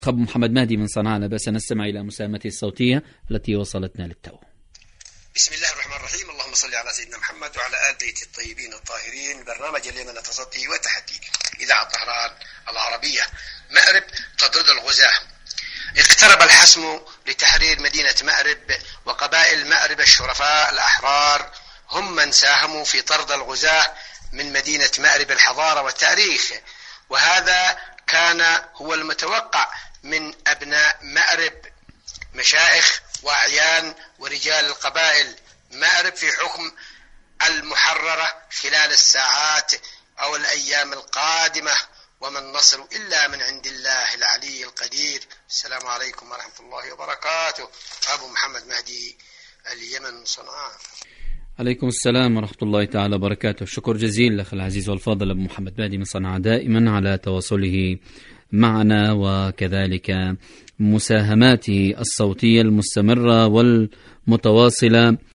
خب محمد مهدي من صنعاء، لا بأس نستمع إلى مساهمته الصوتية التي وصلتنا للتو. بسم الله الرحمن الرحيم. اللهم صل على سيدنا محمد وعلى آل بيت الطيبين الطاهرين. برنامج اليمن تصدي وتحدي، إذاعة طهران العربية. مأرب تضد الغزاة. اقترب الحسم لتحرير مدينة مأرب، وقبائل مأرب الشرفاء الأحرار هم من ساهموا في طرد الغزاة من مدينة مأرب الحضارة والتاريخ، وهذا كان هو المتوقع من أبناء مأرب، مشايخ وأعيان ورجال القبائل مأرب في حكم المحررة خلال الساعات أو الأيام القادمة، وما النصر إلا من عند الله العلي القدير. السلام عليكم ورحمة الله وبركاته. أبو محمد مهدي، اليمن، صنعاء. عليكم السلام ورحمة الله تعالى وبركاته. شكر جزيل لأخي العزيز والفاضل أبو محمد مهدي من صنعاء دائما على تواصله معنا، وكذلك مساهماته الصوتية المستمرة والمتواصلة